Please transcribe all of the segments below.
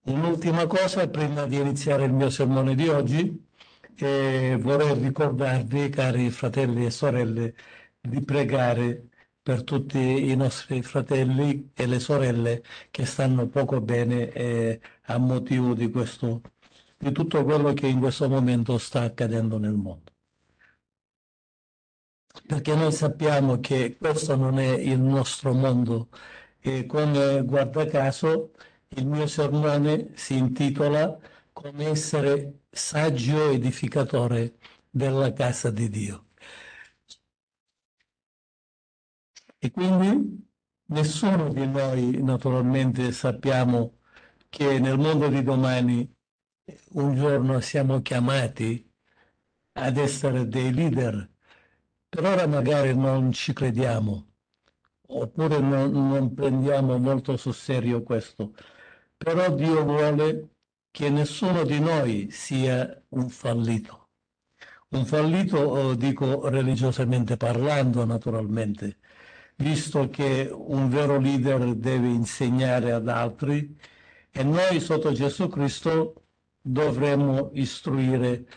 Un'ultima cosa prima di iniziare il mio sermone di oggi, vorrei ricordarvi, cari fratelli e sorelle, di pregare per tutti i nostri fratelli e le sorelle che stanno poco bene a motivo di tutto quello che in questo momento sta accadendo nel mondo. Perché noi sappiamo che questo non è il nostro mondo e come guarda caso il mio sermone si intitola Come essere saggio edificatore della casa di Dio. E quindi nessuno di noi naturalmente sappiamo che nel mondo di domani un giorno siamo chiamati ad essere dei leader. Per ora magari non ci crediamo, oppure non prendiamo molto sul serio questo. Però Dio vuole che nessuno di noi sia un fallito. Un fallito, dico religiosamente parlando, naturalmente, visto che un vero leader deve insegnare ad altri e noi sotto Gesù Cristo dovremmo istruire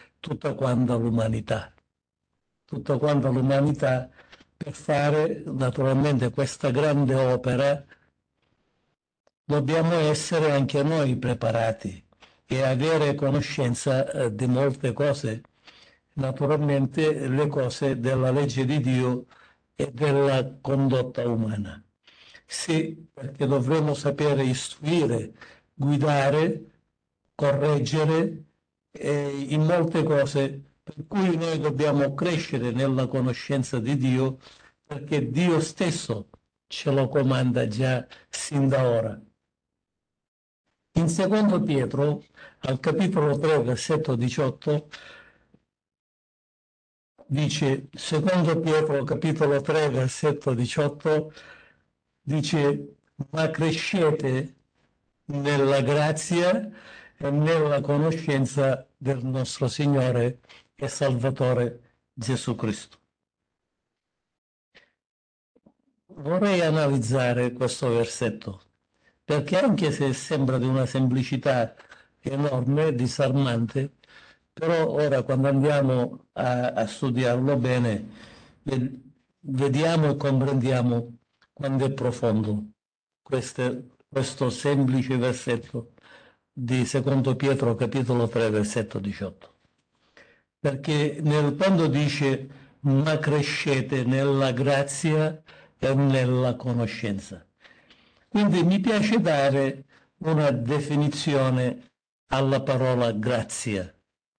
tutta quanta l'umanità per fare naturalmente questa grande opera. Dobbiamo essere anche noi preparati e avere conoscenza di molte cose, naturalmente le cose della legge di Dio e della condotta umana. Sì, perché dovremo sapere istruire, guidare, correggere in molte cose, per cui noi dobbiamo crescere nella conoscenza di Dio, perché Dio stesso ce lo comanda già sin da ora. In secondo Pietro, al capitolo 3, versetto 18, dice, secondo Pietro, capitolo 3, versetto 18, dice, ma crescete nella grazia e nella conoscenza del nostro Signore e Salvatore Gesù Cristo. Vorrei analizzare questo versetto, perché anche se sembra di una semplicità enorme, disarmante, però ora quando andiamo a studiarlo bene, vediamo e comprendiamo quanto è profondo questo semplice versetto di Secondo Pietro capitolo 3 versetto 18. Perché quando dice ma crescete nella grazia e nella conoscenza. Quindi mi piace dare una definizione alla parola grazia.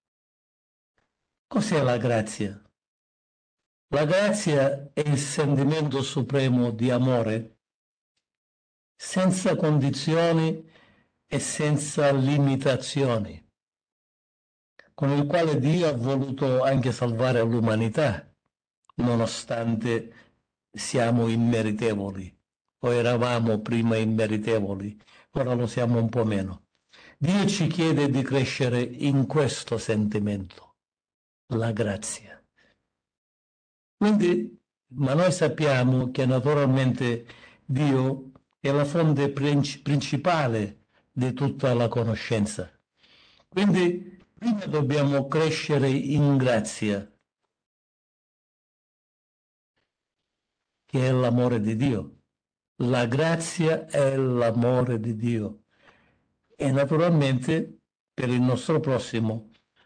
Cos'è la grazia? La grazia è il sentimento supremo di amore, senza condizioni e senza limitazioni, con il quale Dio ha voluto anche salvare l'umanità, nonostante siamo immeritevoli, o eravamo prima immeritevoli, ora lo siamo un po' meno. Dio ci chiede di crescere in questo sentimento, la grazia. Quindi, ma noi sappiamo che naturalmente Dio è la fonte principale di tutta la conoscenza. Quindi prima dobbiamo crescere in grazia, che è l'amore di Dio. La grazia è l'amore di Dio. E naturalmente per il nostro prossimo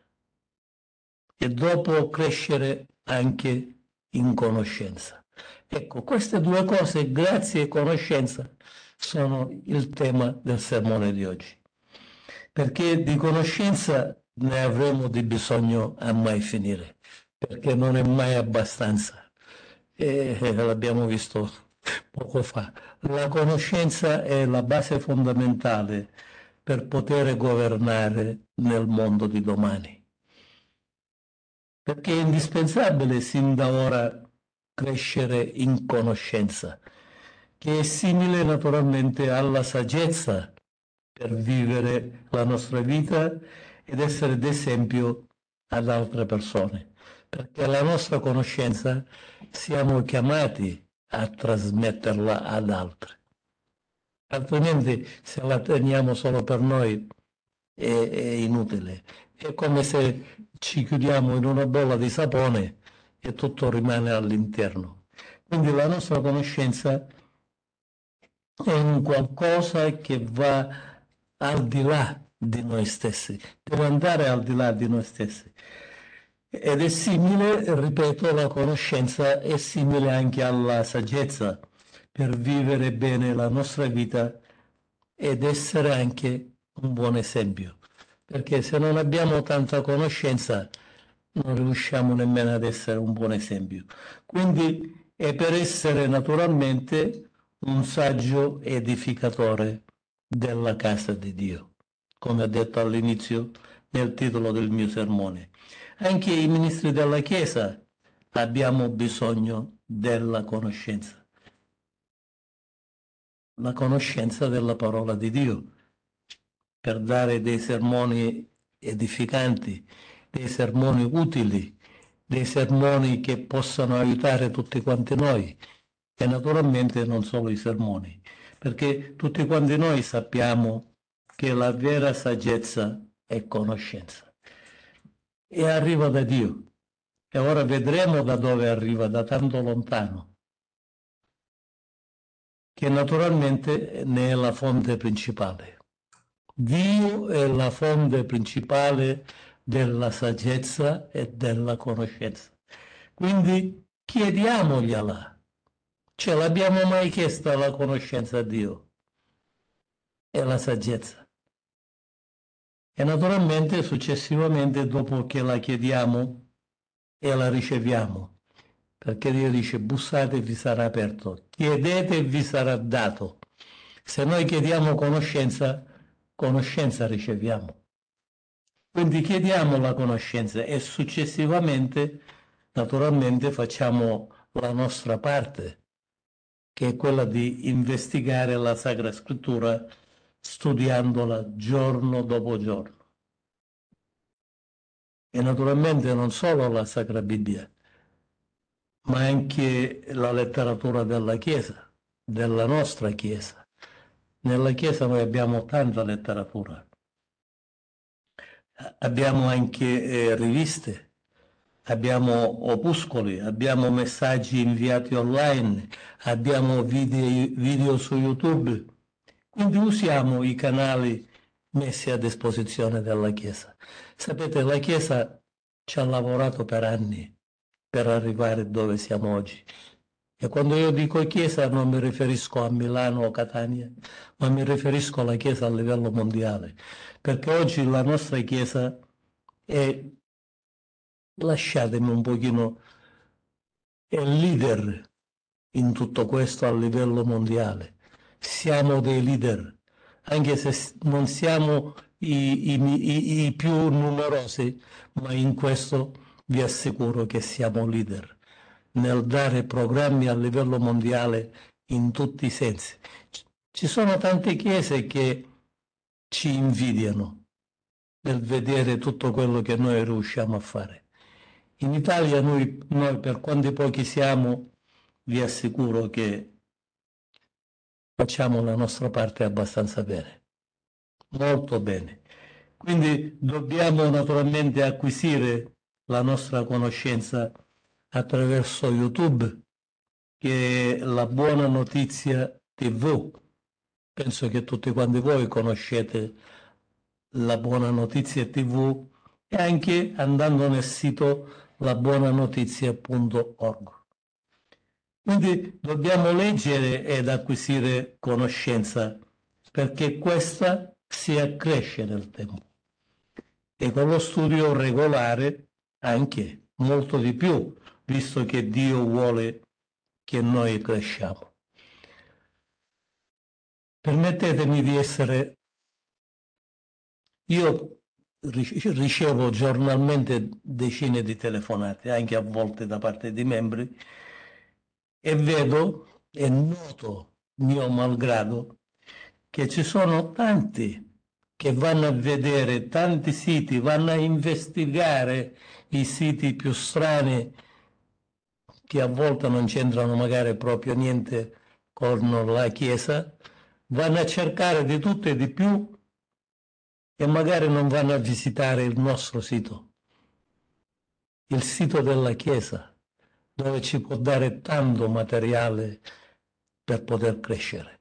e dopo crescere anche in conoscenza. Ecco, queste due cose, grazia e conoscenza, sono il tema del sermone di oggi. Perché di conoscenza ne avremo di bisogno a mai finire, perché non è mai abbastanza. E l'abbiamo visto poco fa. La conoscenza è la base fondamentale per poter governare nel mondo di domani. Perché è indispensabile sin da ora crescere in conoscenza, che è simile naturalmente alla saggezza per vivere la nostra vita ed essere d'esempio ad altre persone. Perché la nostra conoscenza siamo chiamati a trasmetterla ad altri. altrimenti se la teniamo solo per noi è inutile. È come se ci chiudiamo in una bolla di sapone e tutto rimane all'interno. Quindi la nostra conoscenza è un qualcosa che va al di là di noi stessi, deve andare al di là di noi stessi. Ed è simile, ripeto, la conoscenza è simile anche alla saggezza per vivere bene la nostra vita ed essere anche un buon esempio. Perché se non abbiamo tanta conoscenza non riusciamo nemmeno ad essere un buon esempio. Quindi è per essere naturalmente un saggio edificatore della casa di Dio, come ho detto all'inizio nel titolo del mio sermone. Anche i ministri della Chiesa abbiamo bisogno della conoscenza, la conoscenza della parola di Dio, per dare dei sermoni edificanti, dei sermoni utili, dei sermoni che possano aiutare tutti quanti noi e naturalmente non solo i sermoni, perché tutti quanti noi sappiamo che la vera saggezza è conoscenza e arriva da Dio. E ora vedremo da dove arriva, da tanto lontano, che naturalmente ne è la fonte principale. Dio è la fonte principale della saggezza e della conoscenza. Quindi chiediamogliela. Ce l'abbiamo mai chiesta la conoscenza a Dio e la saggezza? E naturalmente successivamente dopo che la chiediamo e la riceviamo, perché Dio dice bussate e vi sarà aperto, chiedete e vi sarà dato. Se noi chiediamo conoscenza, conoscenza riceviamo. Quindi chiediamo la conoscenza e successivamente, naturalmente, facciamo la nostra parte, che è quella di investigare la Sacra Scrittura studiandola giorno dopo giorno. E naturalmente non solo la Sacra Bibbia, ma anche la letteratura della Chiesa, della nostra Chiesa. Nella Chiesa noi abbiamo tanta letteratura, abbiamo anche riviste, abbiamo opuscoli, abbiamo messaggi inviati online, abbiamo video su YouTube, quindi usiamo i canali messi a disposizione della Chiesa. Sapete, la Chiesa ci ha lavorato per anni per arrivare dove siamo oggi. E quando io dico Chiesa non mi riferisco a Milano o Catania, ma mi riferisco alla Chiesa a livello mondiale, perché oggi la nostra Chiesa è, lasciatemi un pochino, è leader in tutto questo a livello mondiale. Siamo dei leader, anche se non siamo i più numerosi, ma in questo vi assicuro che siamo leader nel dare programmi a livello mondiale in tutti i sensi. Ci sono tante chiese che ci invidiano nel vedere tutto quello che noi riusciamo a fare. In Italia noi per quanti pochi siamo, vi assicuro che facciamo la nostra parte abbastanza bene, molto bene. Quindi dobbiamo naturalmente acquisire la nostra conoscenza attraverso YouTube, che è la Buona Notizia TV. Penso che tutti quanti voi conoscete la Buona Notizia TV e anche andando nel sito labuonanotizia.org. Quindi dobbiamo leggere ed acquisire conoscenza perché questa si accresce nel tempo e con lo studio regolare anche molto di più, visto che Dio vuole che noi cresciamo. Permettetemi di essere, io ricevo giornalmente decine di telefonate, anche a volte da parte di membri, e vedo e noto, mio malgrado, che ci sono tanti che vanno a vedere tanti siti, vanno a investigare i siti più strani che a volte non c'entrano magari proprio niente con la Chiesa, vanno a cercare di tutto e di più e magari non vanno a visitare il nostro sito, il sito della Chiesa, dove ci può dare tanto materiale per poter crescere.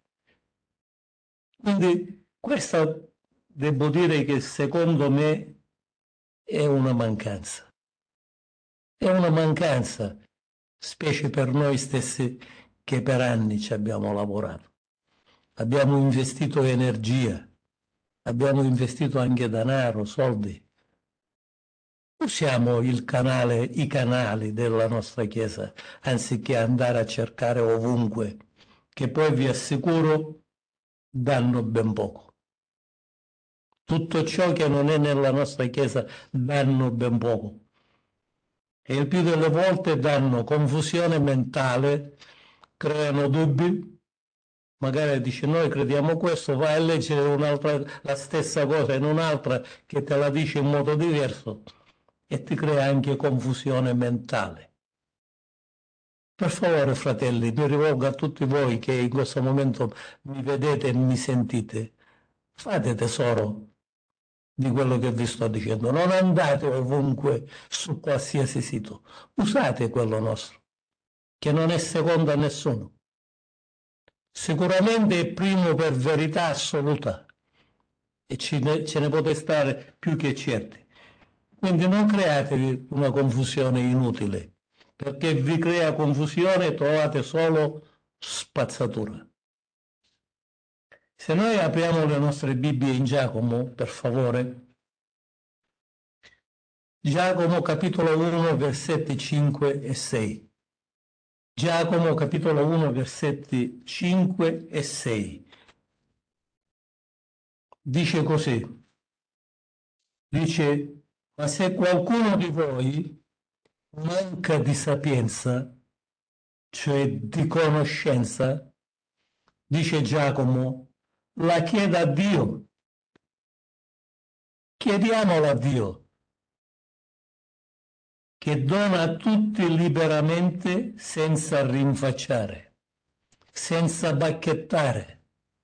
Quindi questa devo dire che secondo me è una mancanza. È una mancanza, specie per noi stessi che per anni ci abbiamo lavorato. Abbiamo investito energia, abbiamo investito anche denaro, soldi. Usiamo i canali della nostra Chiesa, anziché andare a cercare ovunque, che poi vi assicuro danno ben poco. Tutto ciò che non è nella nostra Chiesa danno ben poco. E il più delle volte danno confusione mentale, creano dubbi. Magari dice noi crediamo questo, vai a leggere la stessa cosa in un'altra che te la dice in modo diverso e ti crea anche confusione mentale. Per favore, fratelli, mi rivolgo a tutti voi che in questo momento mi vedete e mi sentite. Fate tesoro di quello che vi sto dicendo. Non andate ovunque su qualsiasi sito. Usate quello nostro, che non è secondo a nessuno. Sicuramente è primo per verità assoluta e ce ne potete stare più che certi. Quindi non createvi una confusione inutile, perché vi crea confusione e trovate solo spazzatura. Se noi apriamo le nostre Bibbie in Giacomo, per favore, Giacomo capitolo 1 versetti 5 e 6. Giacomo capitolo 1 versetti 5 e 6. Dice così, dice, ma se qualcuno di voi manca di sapienza, cioè di conoscenza, dice Giacomo, la chieda a Dio. Chiediamola a Dio, che dona a tutti liberamente senza rinfacciare, senza bacchettare,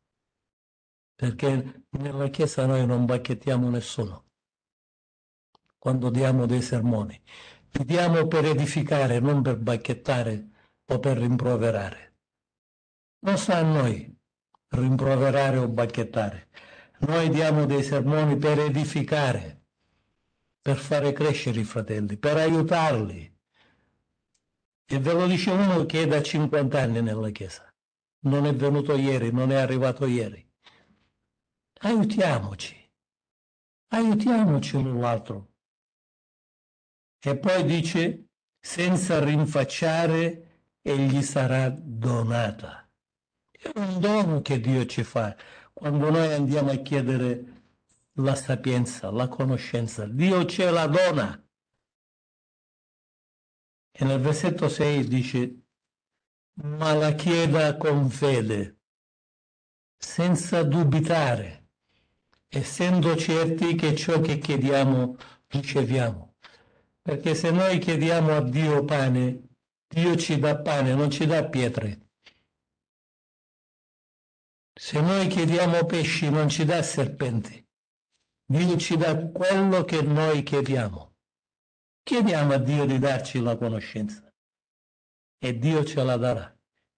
perché nella Chiesa noi non bacchettiamo nessuno quando diamo dei sermoni. Li diamo per edificare, non per bacchettare o per rimproverare. Non sta a noi rimproverare o bacchettare. Noi diamo dei sermoni per edificare, per fare crescere i fratelli, per aiutarli. E ve lo dice uno che è da 50 anni nella Chiesa. Non è venuto ieri, non è arrivato ieri. Aiutiamoci, aiutiamoci l'un l'altro. E poi dice, senza rinfacciare, e gli sarà donata. È un dono che Dio ci fa quando noi andiamo a chiedere la sapienza, la conoscenza. Dio ce la dona. E nel versetto 6 dice, ma la chieda con fede, senza dubitare, essendo certi che ciò che chiediamo riceviamo. Perché se noi chiediamo a Dio pane, Dio ci dà pane, non ci dà pietre. Se noi chiediamo pesci, non ci dà serpenti. Dio ci dà quello che noi chiediamo. Chiediamo a Dio di darci la conoscenza e Dio ce la darà.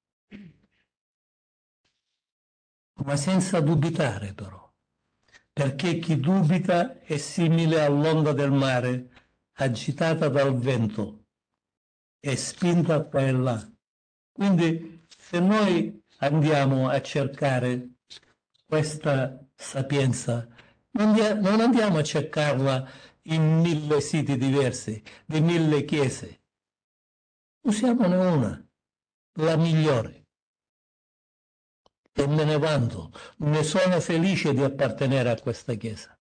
Ma senza dubitare però, perché chi dubita è simile all'onda del mare agitata dal vento e spinta qua e là. Quindi se noi andiamo a cercare questa sapienza, non andiamo a cercarla in 1000 siti diversi, di 1000 chiese. Usiamone una, la migliore. E me ne vanto, ne sono felice di appartenere a questa chiesa.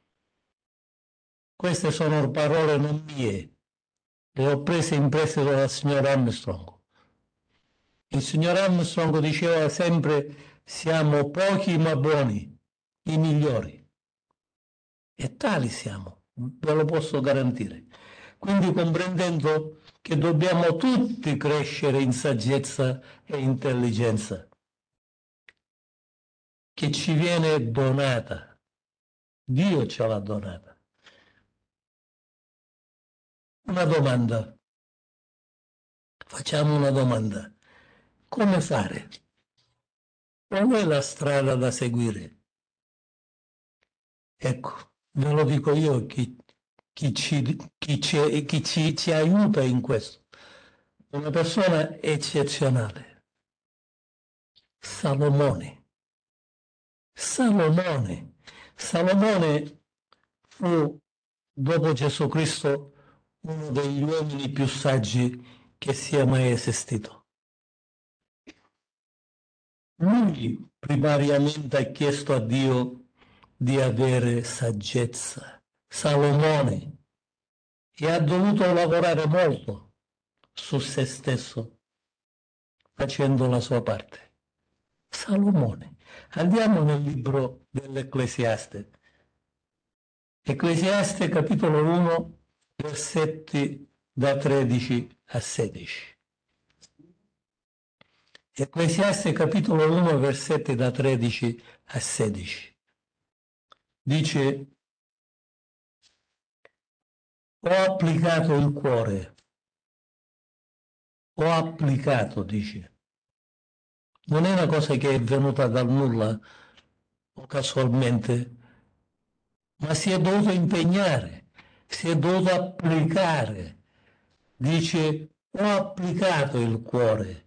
Queste sono parole non mie, le ho prese in prestito dal signor Armstrong. Il signor Armstrong diceva sempre siamo pochi ma buoni, i migliori. E tali siamo, ve lo posso garantire. Quindi comprendendo che dobbiamo tutti crescere in saggezza e intelligenza. che ci viene donata. Dio ce l'ha donata. Una domanda. Facciamo una domanda. Come fare? Qual è la strada da seguire? Ecco, ve lo dico io, chi ci aiuta in questo. Una persona eccezionale. Salomone. Salomone. Salomone fu, dopo Gesù Cristo, uno degli uomini più saggi che sia mai esistito. Lui primariamente ha chiesto a Dio di avere saggezza. Salomone. E ha dovuto lavorare molto su se stesso, facendo la sua parte. Salomone. Andiamo nel libro dell'Ecclesiaste. Ecclesiaste capitolo 1, versetti da 13 a 16. Ecclesiaste capitolo 1, versetti da 13 a 16. Dice: ho applicato il cuore, ho applicato, dice. Non è una cosa che è venuta dal nulla o casualmente, ma si è dovuto impegnare, si è dovuto applicare. Dice: ho applicato il cuore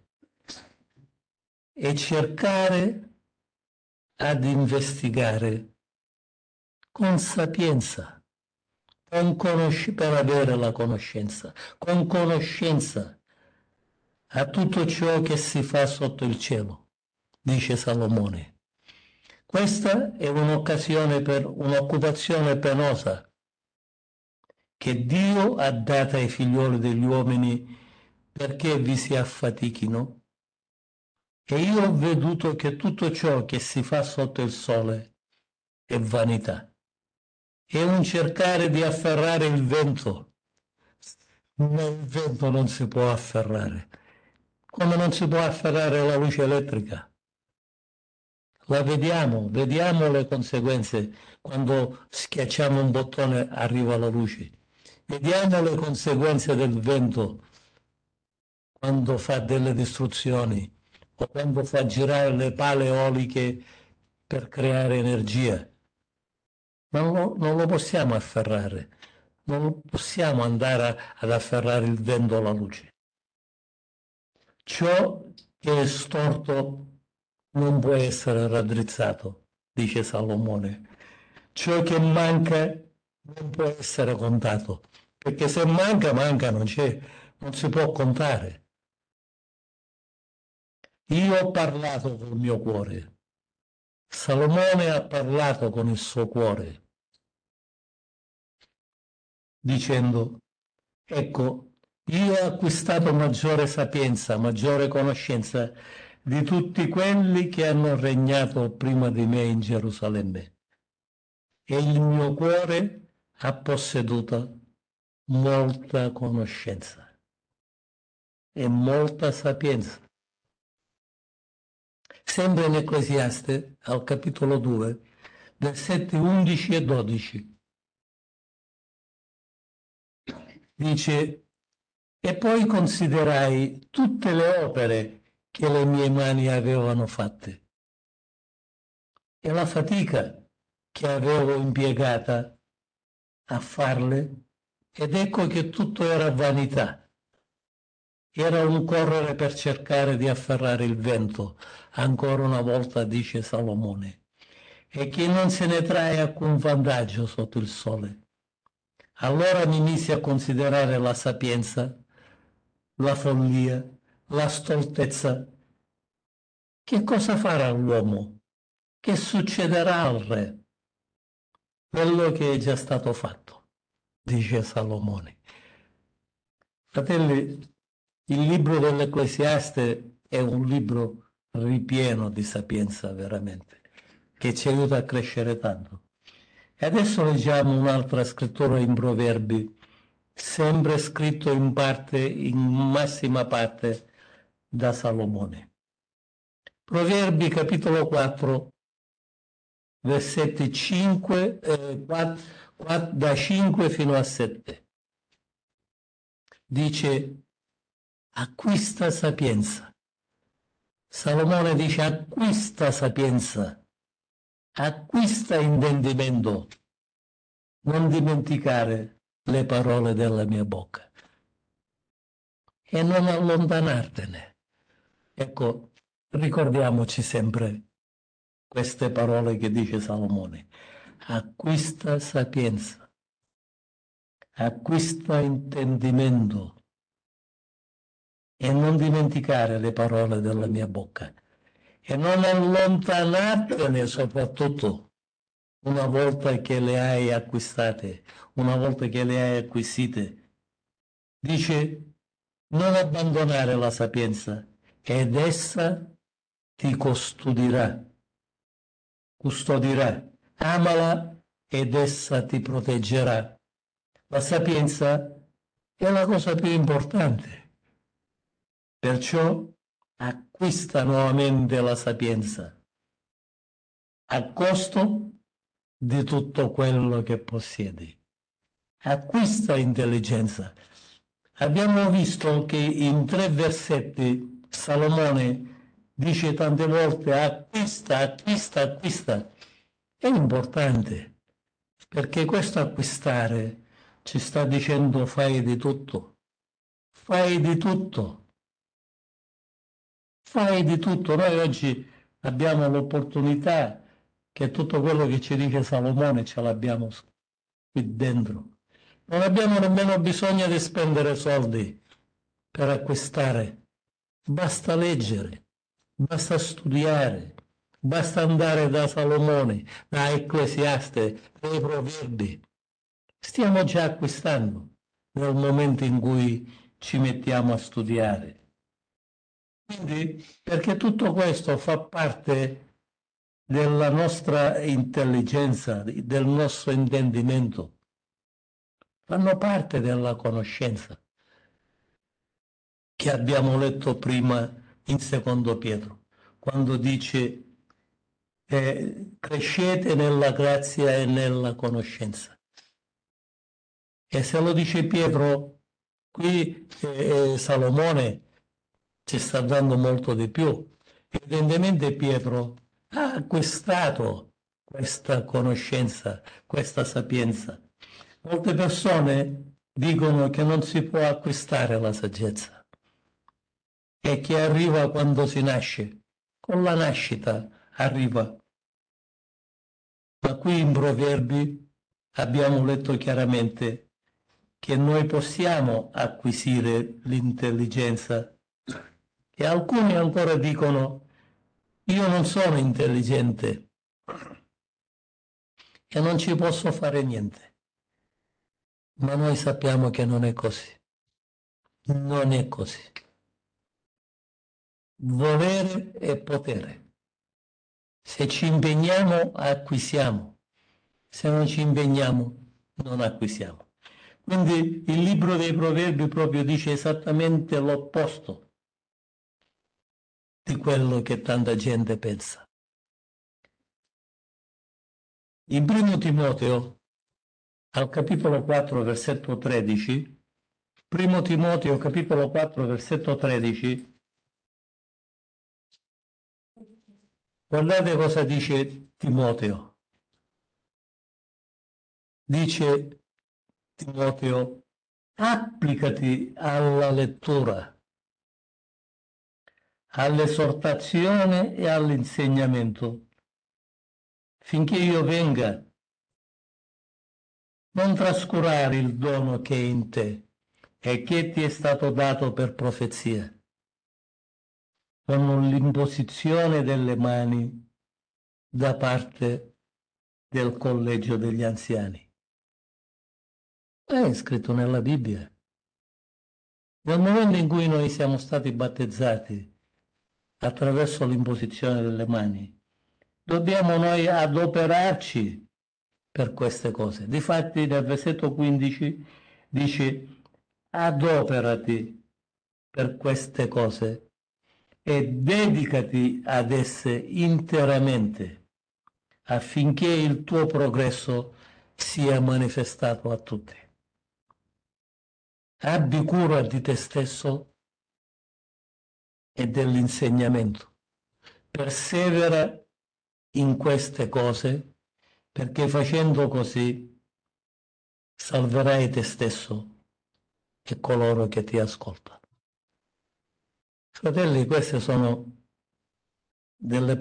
e cercare ad investigare con sapienza, per avere la conoscenza, con conoscenza a tutto ciò che si fa sotto il cielo, dice Salomone. Questa è un'occasione per un'occupazione penosa che Dio ha data ai figlioli degli uomini perché vi si affatichino. E io ho veduto che tutto ciò che si fa sotto il sole è vanità. È un cercare di afferrare il vento. Ma il vento non si può afferrare, come non si può afferrare la luce elettrica. La vediamo le conseguenze quando schiacciamo un bottone arriva la luce. Vediamo le conseguenze del vento quando fa delle distruzioni o quando fa girare le pale eoliche per creare energia. Non lo possiamo afferrare, non possiamo andare ad afferrare il vento o la luce. Ciò che è storto non può essere raddrizzato, dice Salomone. Ciò che manca non può essere contato, perché se manca, non c'è, non si può contare. Io ho parlato col mio cuore. Salomone ha parlato con il suo cuore, dicendo: ecco, io ho acquistato maggiore sapienza, maggiore conoscenza di tutti quelli che hanno regnato prima di me in Gerusalemme. E il mio cuore ha posseduto molta conoscenza e molta sapienza. Sempre in Ecclesiaste, al capitolo 2, versetti 11 e 12. Dice: e poi considerai tutte le opere che le mie mani avevano fatte e la fatica che avevo impiegata a farle, ed ecco che tutto era vanità. Era un correre per cercare di afferrare il vento, ancora una volta dice Salomone, e che non se ne trae alcun vantaggio sotto il sole. Allora mi misi a considerare la sapienza, la follia, la stoltezza. Che cosa farà l'uomo? Che succederà al re? Quello che è già stato fatto, dice Salomone. Fratelli, il libro dell'Ecclesiaste è un libro ripieno di sapienza veramente, che ci aiuta a crescere tanto. E adesso leggiamo un'altra scrittura in Proverbi, sempre scritto in parte, in massima parte, da Salomone. Proverbi capitolo 4, versetti 5, da 5 fino a 7. Dice, acquista sapienza. Salomone dice, acquista sapienza, acquista intendimento, non dimenticare le parole della mia bocca e non allontanartene. Ecco, ricordiamoci sempre queste parole che dice Salomone. Acquista sapienza, acquista intendimento e non dimenticare le parole della mia bocca e non allontanartene soprattutto una volta che le hai acquistate, una volta che le hai acquisite. Dice non abbandonare la sapienza ed essa ti custodirà, amala ed essa ti proteggerà. La sapienza è la cosa più importante. Perciò acquista nuovamente la sapienza a costo di tutto quello che possiedi. Acquista intelligenza. Abbiamo visto che in 3 versetti Salomone dice tante volte acquista, acquista, acquista. È importante perché questo acquistare ci sta dicendo fai di tutto, fai di tutto. Fai di tutto. Noi oggi abbiamo l'opportunità che tutto quello che ci dice Salomone ce l'abbiamo qui dentro. Non abbiamo nemmeno bisogno di spendere soldi per acquistare. Basta leggere, basta studiare, basta andare da Salomone, da Ecclesiaste, dai Proverbi. Stiamo già acquistando nel momento in cui ci mettiamo a studiare. Quindi, perché tutto questo fa parte della nostra intelligenza, del nostro intendimento, fanno parte della conoscenza che abbiamo letto prima in secondo Pietro, quando dice crescete nella grazia e nella conoscenza. E se lo dice Pietro, qui Salomone ci sta dando molto di più. Evidentemente Pietro ha acquistato questa conoscenza, questa sapienza. Molte persone dicono che non si può acquistare la saggezza e che arriva quando si nasce. Con la nascita arriva. Ma qui in Proverbi abbiamo letto chiaramente che noi possiamo acquisire l'intelligenza e alcuni ancora dicono io non sono intelligente e non ci posso fare niente. Ma noi sappiamo che non è così. Non è così. Volere e potere. Se ci impegniamo, acquisiamo. Se non ci impegniamo, non acquisiamo. Quindi il libro dei Proverbi proprio dice esattamente l'opposto di quello che tanta gente pensa. In primo Timoteo, al capitolo 4, versetto 13, primo Timoteo, capitolo 4, versetto 13, guardate cosa dice Timoteo. Dice Timoteo, applicati alla lettura, all'esortazione e all'insegnamento, finché io venga. Non trascurare il dono che è in te e che ti è stato dato per profezia, con l'imposizione delle mani da parte del collegio degli anziani. È scritto nella Bibbia. Nel momento in cui noi siamo stati battezzati attraverso l'imposizione delle mani, dobbiamo noi adoperarci per queste cose. Difatti nel versetto 15 dice adoperati per queste cose e dedicati ad esse interamente, affinché il tuo progresso sia manifestato a tutti. Abbi cura di te stesso e dell'insegnamento. Persevera in queste cose, perché facendo così salverai te stesso e coloro che ti ascoltano. Fratelli, queste sono delle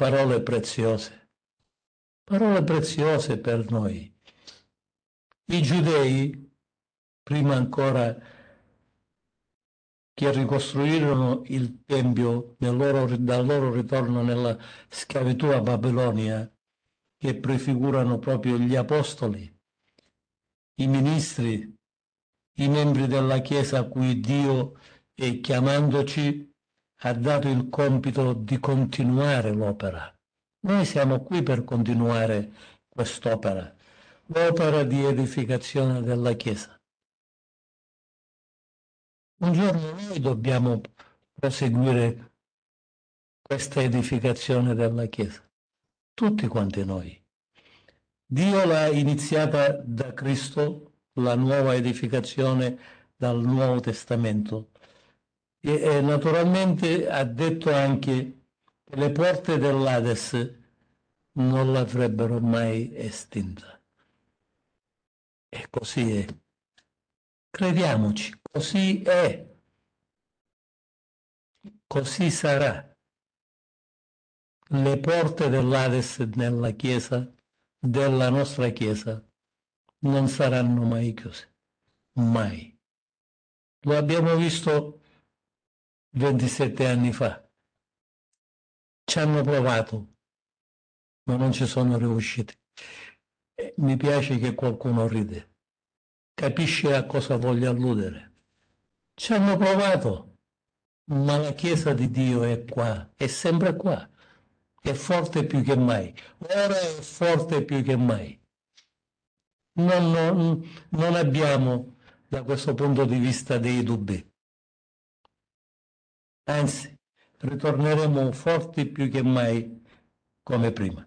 parole preziose per noi. I giudei, prima ancora che ricostruirono il Tempio dal loro ritorno nella schiavitù a Babilonia, che prefigurano proprio gli apostoli, i ministri, i membri della Chiesa a cui Dio, chiamandoci, ha dato il compito di continuare l'opera. Noi siamo qui per continuare quest'opera, l'opera di edificazione della Chiesa. Un giorno noi dobbiamo proseguire questa edificazione della Chiesa, tutti quanti noi. Dio l'ha iniziata da Cristo, la nuova edificazione dal Nuovo Testamento, e naturalmente ha detto anche che le porte dell'Ades non l'avrebbero mai estinta. E così è. Crediamoci, così è. Così sarà. Le porte dell'Ades nella Chiesa, della nostra Chiesa, non saranno mai chiuse. Mai. Lo abbiamo visto 27 anni fa. Ci hanno provato, ma non ci sono riusciti. Mi piace che qualcuno ride. Capisce a cosa voglio alludere. Ci hanno provato, ma la Chiesa di Dio è qua, è sempre qua. È forte più che mai. Ora è forte più che mai. Non abbiamo da questo punto di vista dei dubbi. Anzi, ritorneremo forti più che mai come prima.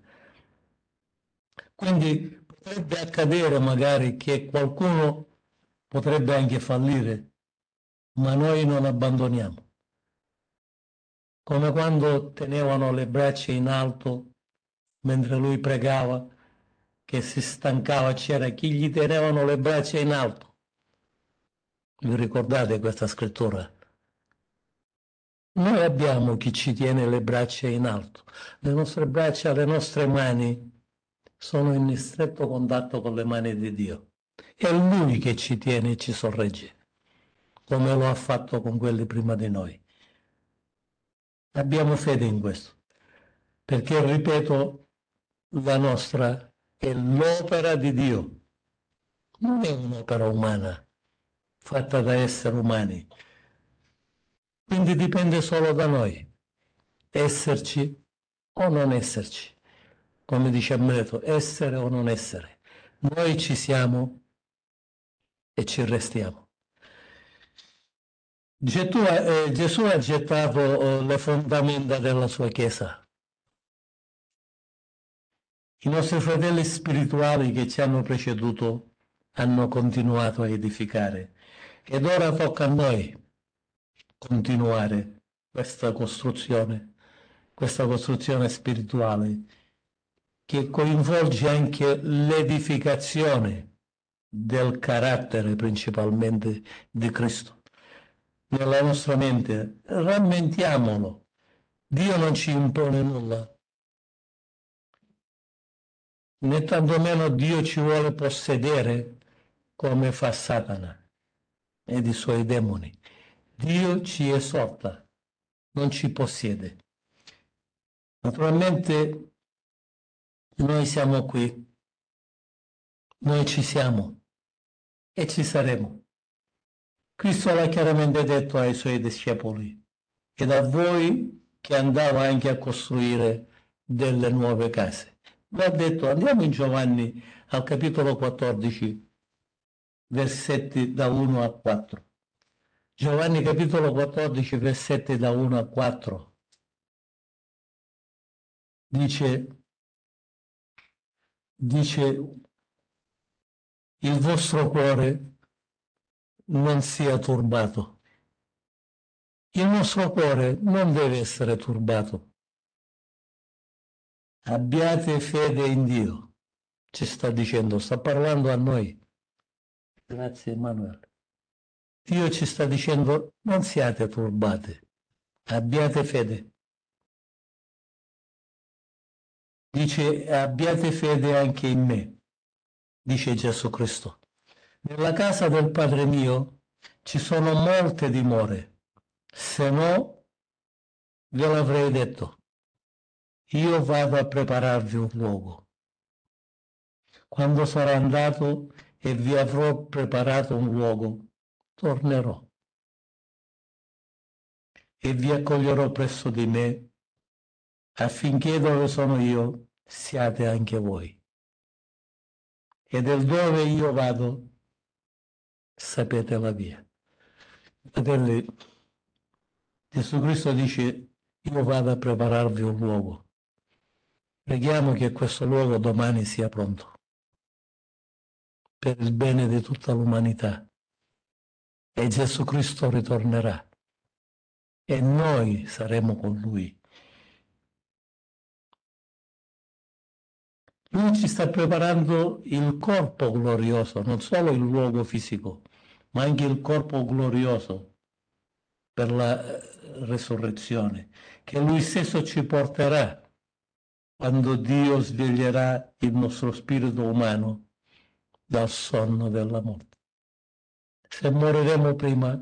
Quindi potrebbe accadere magari che qualcuno potrebbe anche fallire, ma noi non abbandoniamo. Come quando tenevano le braccia in alto mentre lui pregava, che si stancava, c'era chi gli tenevano le braccia in alto. Vi ricordate questa scrittura? Noi abbiamo chi ci tiene le braccia in alto. Le nostre braccia, le nostre mani sono in stretto contatto con le mani di Dio. È Lui che ci tiene e ci sorregge, come lo ha fatto con quelli prima di noi. Abbiamo fede in questo, perché, ripeto, la nostra è l'opera di Dio, non è un'opera umana, fatta da esseri umani. Quindi dipende solo da noi, esserci o non esserci. Come dice Amleto, essere o non essere. Noi ci siamo e ci restiamo. Gesù ha gettato le fondamenta della sua Chiesa. I nostri fratelli spirituali che ci hanno preceduto hanno continuato a edificare ed ora tocca a noi continuare questa costruzione spirituale che coinvolge anche l'edificazione del carattere principalmente di Cristo. Nella nostra mente, rammentiamolo, Dio non ci impone nulla, né tantomeno Dio ci vuole possedere come fa Satana ed i suoi demoni. Dio ci esorta, non ci possiede. Naturalmente noi siamo qui, noi ci siamo e ci saremo. Cristo l'ha chiaramente detto ai suoi discepoli ed a voi che andava anche a costruire delle nuove case. Lo ha detto, andiamo in Giovanni al capitolo 14, versetti da 1 a 4. Giovanni capitolo 14, versetti da 1 a 4. Dice: dice il vostro cuore non sia turbato. Il nostro cuore non deve essere turbato. Abbiate fede in Dio, ci sta dicendo, sta parlando a noi. Grazie Emanuele. Dio ci sta dicendo non siate turbati, abbiate fede. Dice abbiate fede anche in me, dice Gesù Cristo. Nella casa del Padre mio ci sono molte dimore, se no ve l'avrei detto. Io vado a prepararvi un luogo. Quando sarò andato e vi avrò preparato un luogo, tornerò e vi accoglierò presso di me, affinché dove sono io siate anche voi. E del dove io vado sapete la via. Fratelli, Gesù Cristo dice, io vado a prepararvi un luogo. Preghiamo che questo luogo domani sia pronto per il bene di tutta l'umanità. E Gesù Cristo ritornerà e noi saremo con Lui. Lui ci sta preparando il corpo glorioso, non solo il luogo fisico, ma anche il corpo glorioso per la resurrezione, che Lui stesso ci porterà quando Dio sveglierà il nostro spirito umano dal sonno della morte. Se moriremo prima,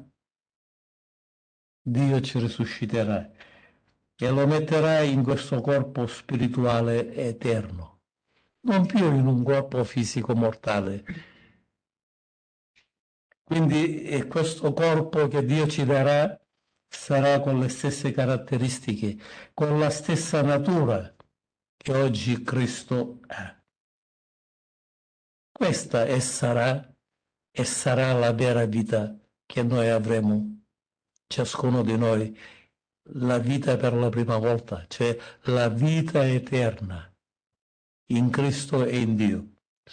Dio ci risusciterà e lo metterà in questo corpo spirituale eterno, non più in un corpo fisico mortale. Quindi questo corpo che Dio ci darà sarà con le stesse caratteristiche, con la stessa natura che oggi Cristo ha. Questa e sarà la vera vita che noi avremo, ciascuno di noi, la vita per la prima volta, cioè la vita eterna in Cristo e in Dio.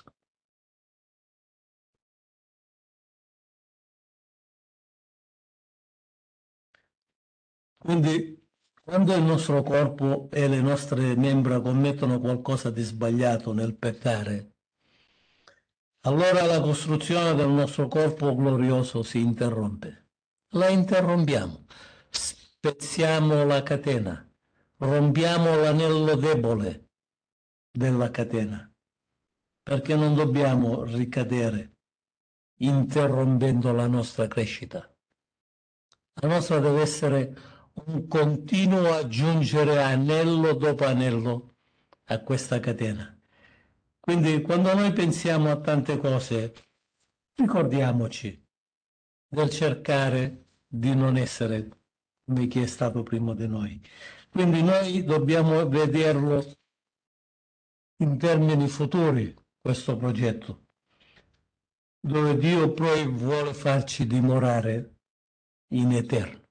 Quindi, quando il nostro corpo e le nostre membra commettono qualcosa di sbagliato nel peccare, allora la costruzione del nostro corpo glorioso si interrompe. La interrompiamo, spezziamo la catena, rompiamo l'anello debole della catena, perché non dobbiamo ricadere interrompendo la nostra crescita. La nostra deve essere un continuo aggiungere anello dopo anello a questa catena. Quindi quando noi pensiamo a tante cose, ricordiamoci del cercare di non essere come chi è stato prima di noi. Quindi noi dobbiamo vederlo in termini futuri, questo progetto, dove Dio poi vuole farci dimorare in eterno.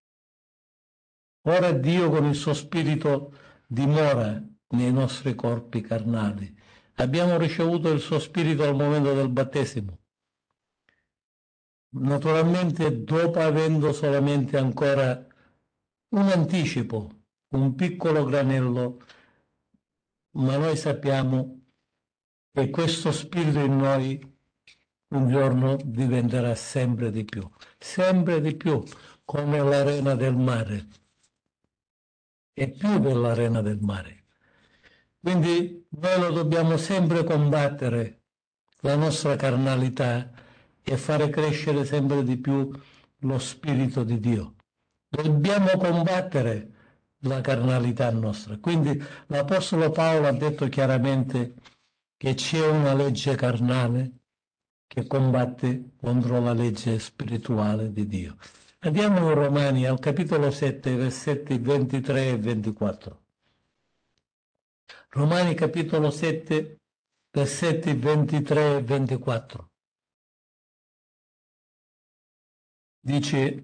Ora Dio con il suo spirito dimora nei nostri corpi carnali. Abbiamo ricevuto il suo spirito al momento del battesimo. Naturalmente dopo avendo solamente ancora un anticipo, un piccolo granello, ma noi sappiamo che questo spirito in noi un giorno diventerà sempre di più, come l'arena del mare, e più dell'arena del mare. Quindi noi lo dobbiamo sempre combattere, la nostra carnalità, e fare crescere sempre di più lo Spirito di Dio. Dobbiamo combattere la carnalità nostra. Quindi l'Apostolo Paolo ha detto chiaramente che c'è una legge carnale che combatte contro la legge spirituale di Dio. Andiamo in Romani al capitolo 7, versetti 23 e 24. Romani capitolo 7, versetti 23 e 24. Dice,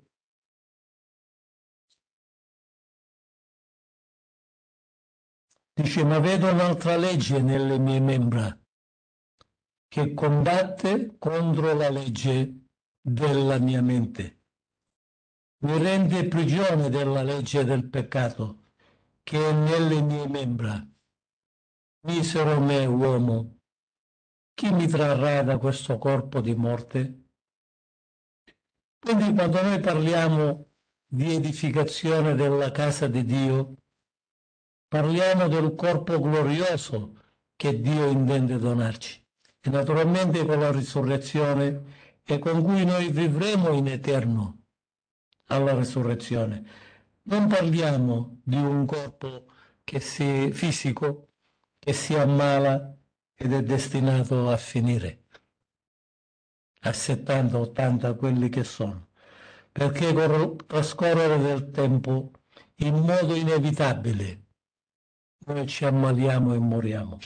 Dice, ma vedo un'altra legge nelle mie membra che combatte contro la legge della mia mente. Mi rende prigione della legge del peccato che è nelle mie membra. Misero me, uomo, chi mi trarrà da questo corpo di morte? Quindi quando noi parliamo di edificazione della casa di Dio, parliamo del corpo glorioso che Dio intende donarci. E naturalmente con la risurrezione e con cui noi vivremo in eterno alla risurrezione. Non parliamo di un corpo fisico che si ammala ed è destinato a finire a 70, 80, quelli che sono, perché con il trascorrere del tempo, in modo inevitabile, noi ci ammaliamo e moriamo.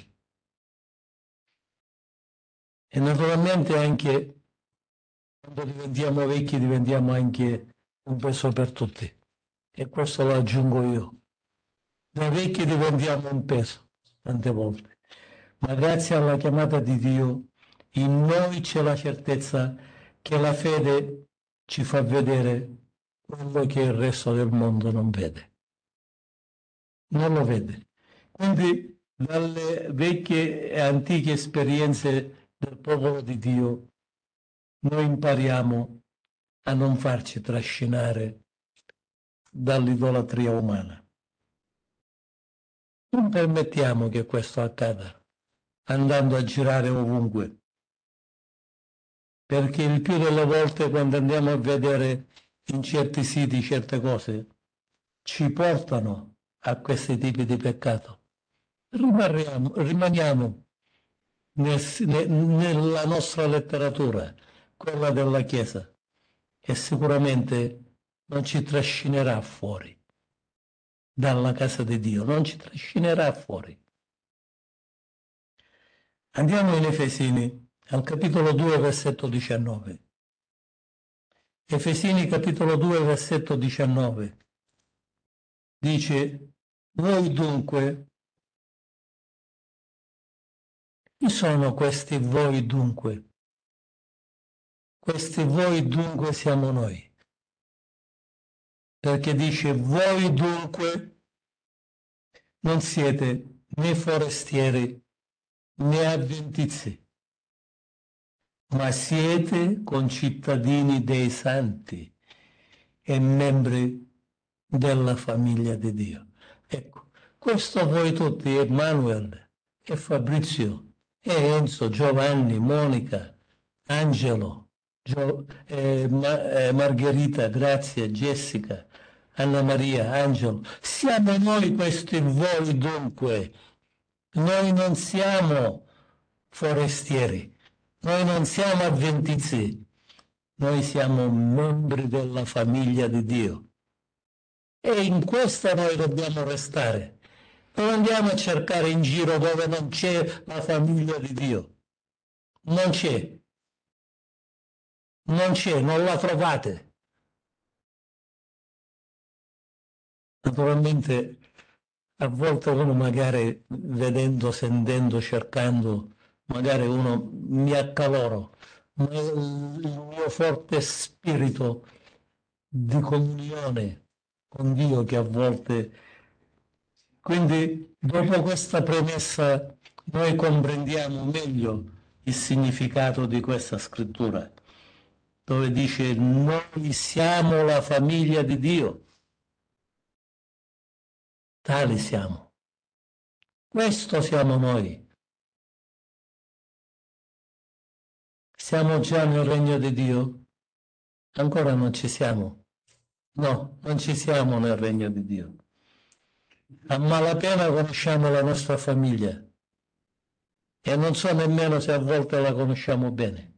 E naturalmente anche quando diventiamo vecchi diventiamo anche un peso per tutti. E questo lo aggiungo io. Da vecchi diventiamo un peso, tante volte. Ma grazie alla chiamata di Dio, in noi c'è la certezza che la fede ci fa vedere quello che il resto del mondo non vede. Non lo vede. Quindi dalle vecchie e antiche esperienze del popolo di Dio, noi impariamo a non farci trascinare dall'idolatria umana. Non permettiamo che questo accada, andando a girare ovunque, perché il più delle volte quando andiamo a vedere in certi siti certe cose, ci portano a questi tipi di peccato. Rimaniamo nella nostra letteratura, quella della Chiesa, e sicuramente non ci trascinerà fuori dalla casa di Dio, non ci trascinerà fuori. Andiamo in Efesini, al capitolo 2, versetto 19. Efesini, capitolo 2, versetto 19. Dice, voi dunque, chi sono questi voi dunque? Questi voi dunque siamo noi. Perché dice, voi dunque non siete né forestieri né avventizi, ma siete concittadini dei santi e membri della famiglia di Dio. Ecco, questo voi tutti, Emanuele, e Fabrizio, e Enzo, Giovanni, Monica, Angelo, Margherita, Grazia, Jessica, Anna Maria, Angelo, siamo noi questi voi dunque. Noi non siamo forestieri, noi non siamo avventizi, noi siamo membri della famiglia di Dio. E in questa noi dobbiamo restare. Non andiamo a cercare in giro dove non c'è la famiglia di Dio. Non c'è. Non c'è, non la trovate. Naturalmente a volte uno magari vedendo, sentendo, cercando, magari uno mi accaloro, ma è il mio forte spirito di comunione con Dio che a volte... Quindi dopo questa premessa noi comprendiamo meglio il significato di questa scrittura, dove dice noi siamo la famiglia di Dio, tali siamo. Questo siamo noi. Siamo già nel regno di Dio? Ancora non ci siamo. No, non ci siamo nel regno di Dio. A malapena conosciamo la nostra famiglia e non so nemmeno se a volte la conosciamo bene,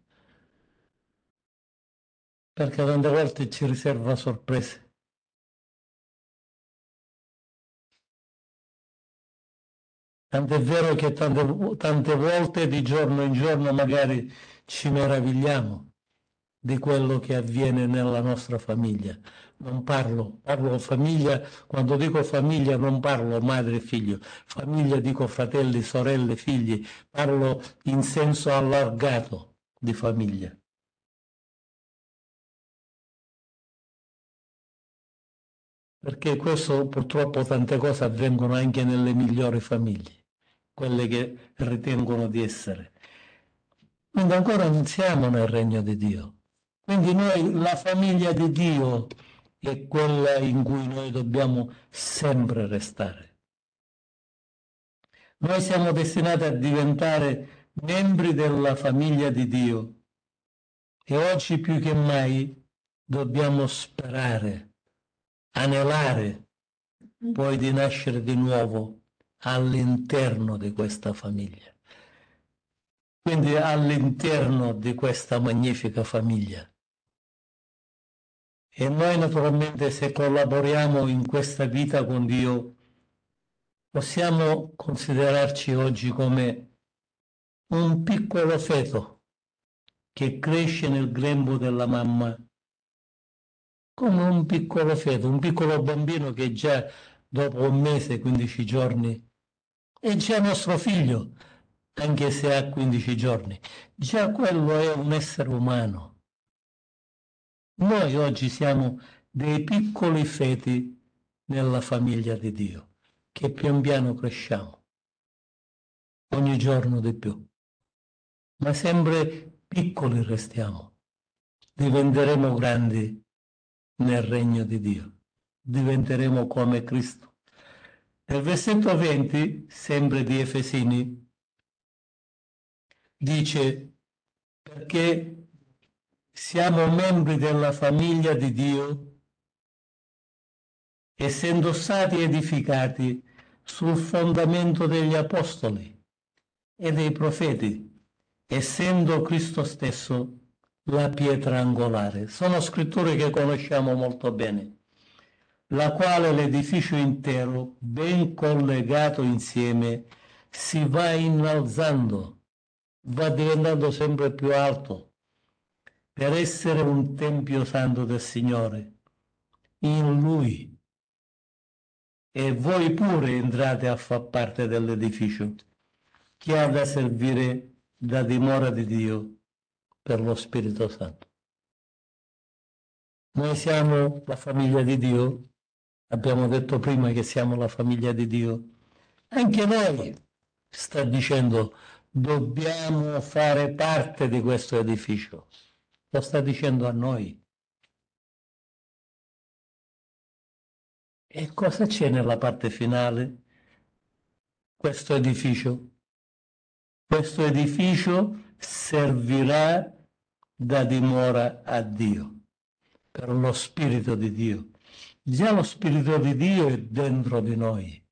perché tante volte ci riserva sorprese. Tant'è vero che tante volte di giorno in giorno magari ci meravigliamo di quello che avviene nella nostra famiglia, non parlo famiglia, quando dico famiglia non parlo madre e figlio, famiglia dico fratelli, sorelle, figli, parlo in senso allargato di famiglia. Perché questo purtroppo tante cose avvengono anche nelle migliori famiglie, quelle che ritengono di essere. Quindi ancora non siamo nel regno di Dio. Quindi noi, la famiglia di Dio è quella in cui noi dobbiamo sempre restare. Noi siamo destinati a diventare membri della famiglia di Dio e oggi più che mai dobbiamo sperare, anelare poi di nascere di nuovo all'interno di questa famiglia. Quindi all'interno di questa magnifica famiglia. E noi naturalmente se collaboriamo in questa vita con Dio, possiamo considerarci oggi come un piccolo feto che cresce nel grembo della mamma, come un piccolo feto, un piccolo bambino che già dopo un mese, 15 giorni, è già nostro figlio, anche se ha 15 giorni. Già quello è un essere umano. Noi oggi siamo dei piccoli feti nella famiglia di Dio, che pian piano cresciamo, ogni giorno di più, ma sempre piccoli restiamo. Diventeremo grandi nel regno di Dio, diventeremo come Cristo. Nel versetto 20, sempre di Efesini, dice perché siamo membri della famiglia di Dio, essendo stati edificati sul fondamento degli apostoli e dei profeti, essendo Cristo stesso la pietra angolare. Sono scritture che conosciamo molto bene, la quale l'edificio intero, ben collegato insieme, si va innalzando, va diventando sempre più alto, per essere un tempio santo del Signore, in Lui. E voi pure entrate a far parte dell'edificio, che ha da servire da dimora di Dio per lo Spirito Santo. Noi siamo la famiglia di Dio, abbiamo detto prima che siamo la famiglia di Dio, anche noi, sta dicendo, dobbiamo fare parte di questo edificio, lo sta dicendo a noi. E cosa c'è nella parte finale? Questo edificio. Questo edificio servirà da dimora a Dio, per lo Spirito di Dio. Già lo Spirito di Dio è dentro di noi.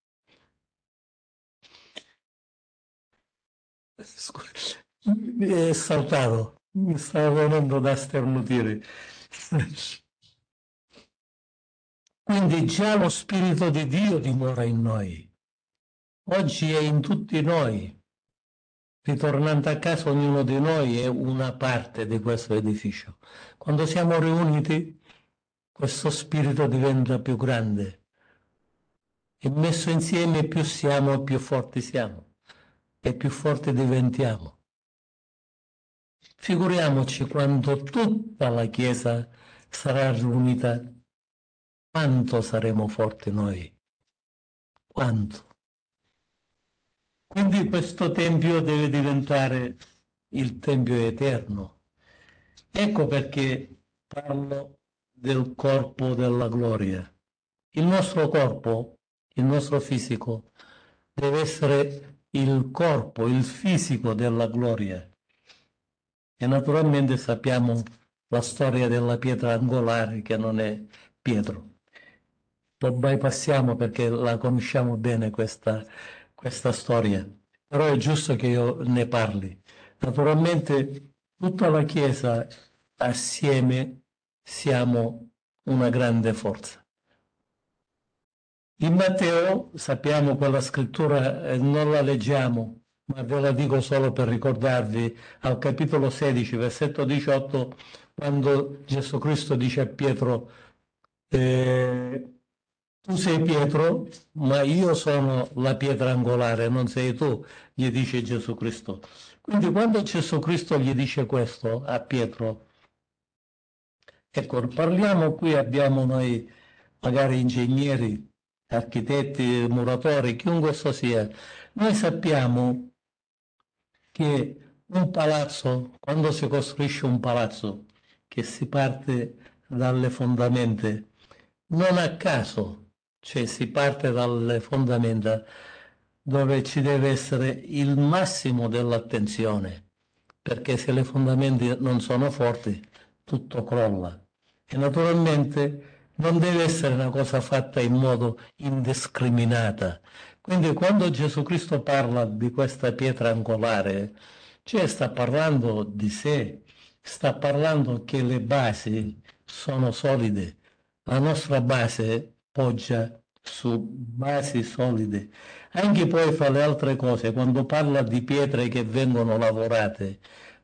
Mi è saltato, mi stava venendo da sternutire. Quindi già lo Spirito di Dio dimora in noi. Oggi è in tutti noi. Ritornando a casa, ognuno di noi è una parte di questo edificio. Quando siamo riuniti, questo spirito diventa più grande e messo insieme più siamo, più forti siamo e più forti diventiamo. Figuriamoci quando tutta la Chiesa sarà riunita, quanto saremo forti noi, quanto. Quindi questo Tempio deve diventare il Tempio eterno. Ecco perché parlo del corpo della gloria. Il nostro corpo, il nostro fisico, deve essere il corpo, il fisico della gloria. E naturalmente sappiamo la storia della pietra angolare che non è Pietro. Lo bypassiamo perché la conosciamo bene questa storia, però è giusto che io ne parli. Naturalmente tutta la Chiesa assieme siamo una grande forza. In Matteo sappiamo quella scrittura, non la leggiamo, ma ve la dico solo per ricordarvi, al capitolo 16, versetto 18, quando Gesù Cristo dice a Pietro: Tu sei Pietro, ma io sono la pietra angolare, non sei tu, gli dice Gesù Cristo. Quindi quando Gesù Cristo gli dice questo a Pietro, ecco, parliamo qui, abbiamo noi magari ingegneri, architetti, muratori, chiunque esso sia, noi sappiamo che un palazzo, quando si costruisce un palazzo, che si parte dalle fondamenta, non a caso, cioè si parte dalle fondamenta dove ci deve essere il massimo dell'attenzione, perché se le fondamenta non sono forti, tutto crolla. E naturalmente non deve essere una cosa fatta in modo indiscriminata. Quindi quando Gesù Cristo parla di questa pietra angolare, cioè sta parlando di sé, sta parlando che le basi sono solide. La nostra base poggia su basi solide. Anche poi fra le altre cose, quando parla di pietre che vengono lavorate,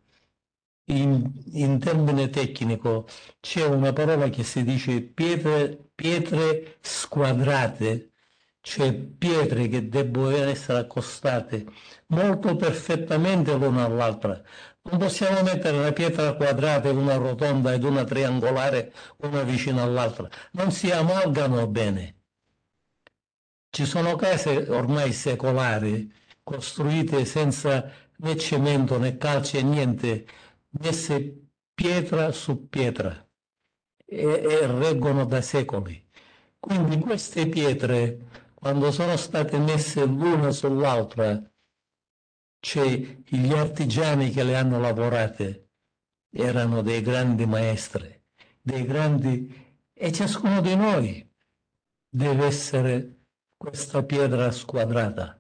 in termine tecnico c'è una parola che si dice pietre squadrate, cioè pietre che debbono essere accostate molto perfettamente l'una all'altra. Non possiamo mettere una pietra quadrata e una rotonda ed una triangolare una vicino all'altra, non si amalgano bene. Ci sono case ormai secolari costruite senza né cemento né calce, niente, messe pietra su pietra e reggono da secoli. Quindi queste pietre, quando sono state messe l'una sull'altra, cioè gli artigiani che le hanno lavorate erano dei grandi maestri, dei grandi, e ciascuno di noi deve essere questa pietra squadrata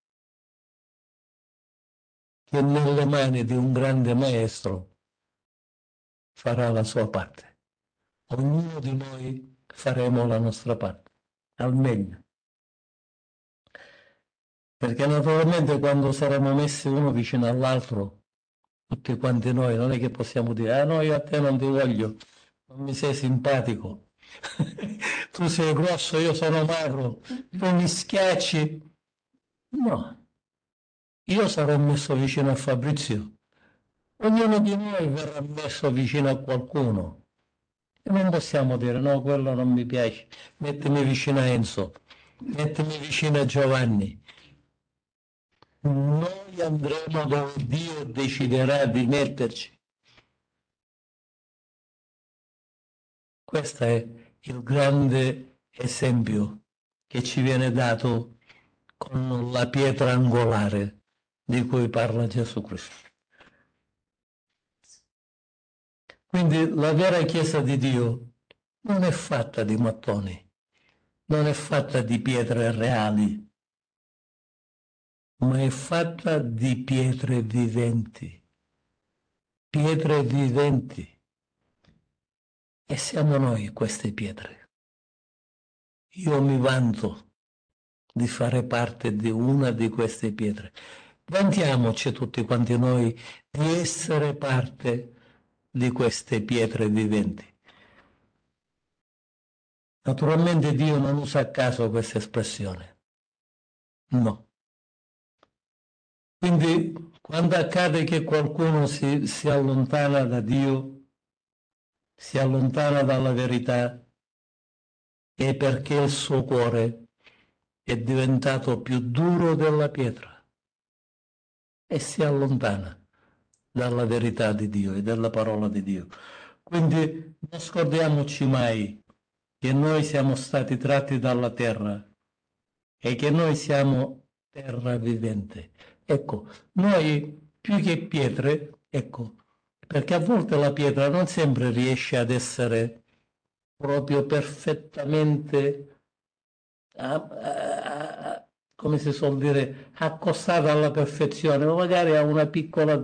che nelle mani di un grande maestro farà la sua parte. Ognuno di noi faremo la nostra parte, al meglio. Perché naturalmente quando saremo messi uno vicino all'altro, tutti quanti noi, non è che possiamo dire, ah no, io a te non ti voglio, non mi sei simpatico, tu sei grosso, io sono magro, tu mi schiacci. No, io sarò messo vicino a Fabrizio, ognuno di noi verrà messo vicino a qualcuno. E non possiamo dire no, quello non mi piace, mettimi vicino a Enzo, mettimi vicino a Giovanni. Noi andremo dove Dio deciderà di metterci. Questo è il grande esempio che ci viene dato con la pietra angolare di cui parla Gesù Cristo. Quindi la vera Chiesa di Dio non è fatta di mattoni, non è fatta di pietre reali, ma è fatta di pietre viventi. Pietre viventi. E siamo noi queste pietre. Io mi vanto di fare parte di una di queste pietre. Vantiamoci tutti quanti noi di essere parte di queste pietre viventi. Naturalmente Dio non usa a caso questa espressione. No. Quindi quando accade che qualcuno si allontana da Dio, si allontana dalla verità, è perché il suo cuore è diventato più duro della pietra e si allontana dalla verità di Dio e dalla parola di Dio. Quindi non scordiamoci mai che noi siamo stati tratti dalla terra e che noi siamo terra vivente. Ecco, noi più che pietre, ecco, perché a volte la pietra non sempre riesce ad essere proprio perfettamente, come si suol dire, accostata alla perfezione, ma magari ha una piccola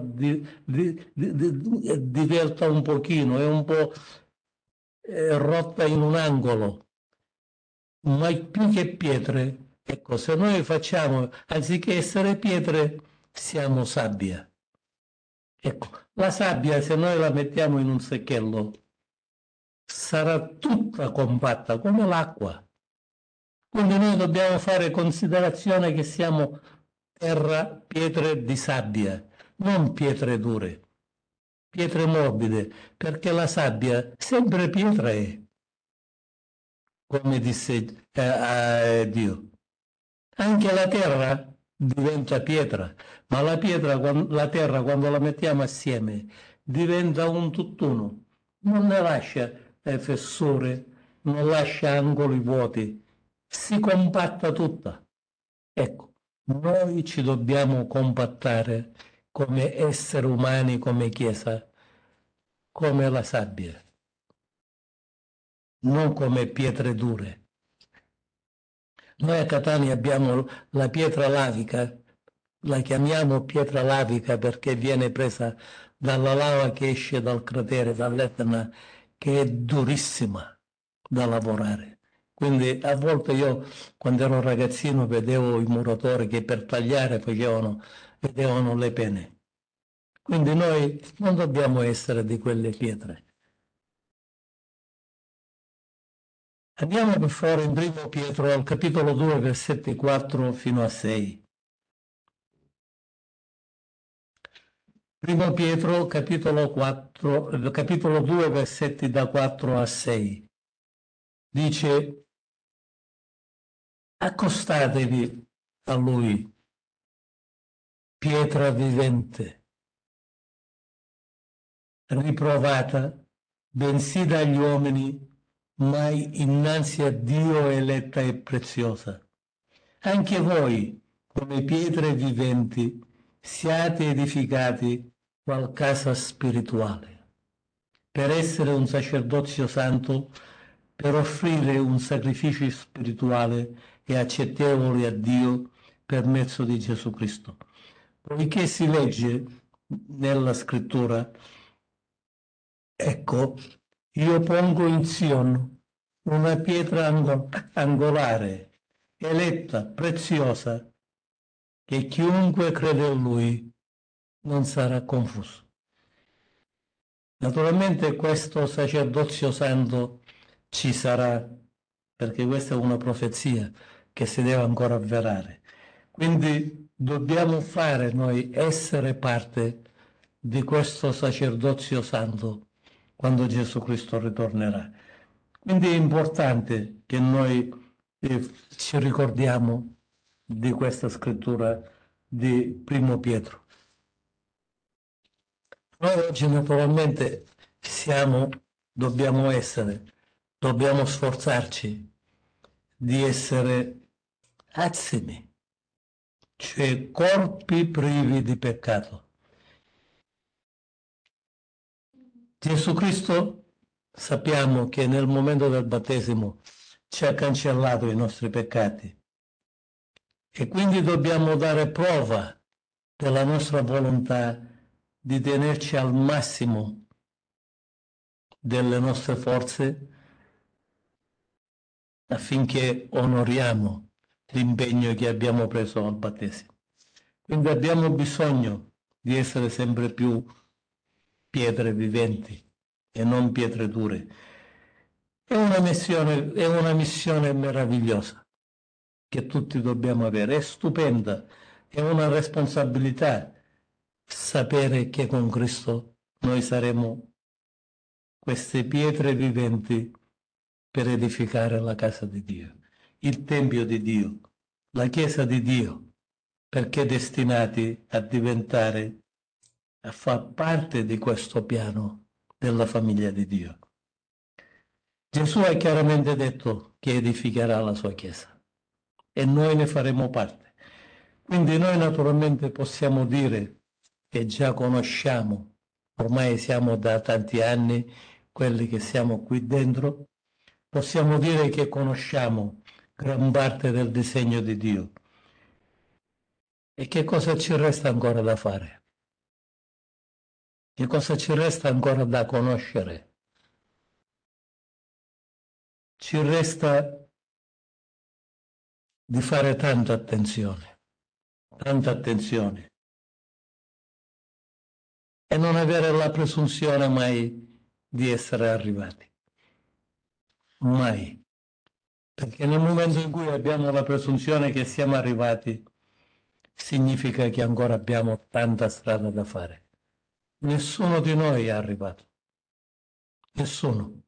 divelta un pochino, è un po' rotta in un angolo, ma più che pietre, ecco, se noi facciamo, anziché essere pietre, siamo sabbia. Ecco, la sabbia se noi la mettiamo in un secchello, sarà tutta compatta come l'acqua. Quindi noi dobbiamo fare considerazione che siamo terra, pietre di sabbia, non pietre dure, pietre morbide, perché la sabbia sempre pietra è, come disse Dio. Anche la terra diventa pietra, ma la terra quando la mettiamo assieme diventa un tutt'uno, non ne lascia fessure, non lascia angoli vuoti, si compatta tutta. Ecco, noi ci dobbiamo compattare come esseri umani, come Chiesa, come la sabbia, non come pietre dure. Noi a Catania abbiamo la pietra lavica, la chiamiamo pietra lavica perché viene presa dalla lava che esce dal cratere, dall'Etna, che è durissima da lavorare. Quindi a volte io, quando ero ragazzino, vedevo i muratori che per tagliare vedevano le pene. Quindi noi non dobbiamo essere di quelle pietre. Andiamo per favore in primo Pietro al capitolo 2, versetti 4 fino a 6. Primo Pietro, capitolo 2, versetti da 4 a 6. Dice, accostatevi a lui, pietra vivente, riprovata, bensì dagli uomini, mai innanzi a Dio eletta e preziosa. Anche voi, come pietre viventi, siate edificati qual casa spirituale, per essere un sacerdozio santo, per offrire un sacrificio spirituale e accettevole a Dio per mezzo di Gesù Cristo. Poiché si legge nella scrittura, ecco, io pongo in Sion una pietra angolare, eletta, preziosa, che chiunque crede in lui non sarà confuso. Naturalmente questo sacerdozio santo ci sarà, perché questa è una profezia che si deve ancora avverare. Quindi dobbiamo fare noi essere parte di questo sacerdozio santo quando Gesù Cristo ritornerà. Quindi è importante che noi ci ricordiamo di questa scrittura di Primo Pietro. Noi oggi naturalmente dobbiamo sforzarci di essere azimi, cioè corpi privi di peccato. Gesù Cristo sappiamo che nel momento del battesimo ci ha cancellato i nostri peccati e quindi dobbiamo dare prova della nostra volontà di tenerci al massimo delle nostre forze affinché onoriamo l'impegno che abbiamo preso al battesimo. Quindi abbiamo bisogno di essere sempre più pietre viventi e non pietre dure. È una missione meravigliosa che tutti dobbiamo avere, è stupenda, è una responsabilità sapere che con Cristo noi saremo queste pietre viventi per edificare la casa di Dio, il Tempio di Dio, la Chiesa di Dio, perché destinati a diventare, a far parte di questo piano della famiglia di Dio. Gesù ha chiaramente detto che edificherà la sua Chiesa e noi ne faremo parte. Quindi noi naturalmente possiamo dire che già conosciamo, ormai siamo da tanti anni quelli che siamo qui dentro, possiamo dire che conosciamo gran parte del disegno di Dio. E che cosa ci resta ancora da fare? Che cosa ci resta ancora da conoscere? Ci resta di fare tanta attenzione, e non avere la presunzione mai di essere arrivati. mai, perché nel momento in cui abbiamo la presunzione che siamo arrivati, significa che ancora abbiamo tanta strada da fare. Nessuno di noi è arrivato, nessuno.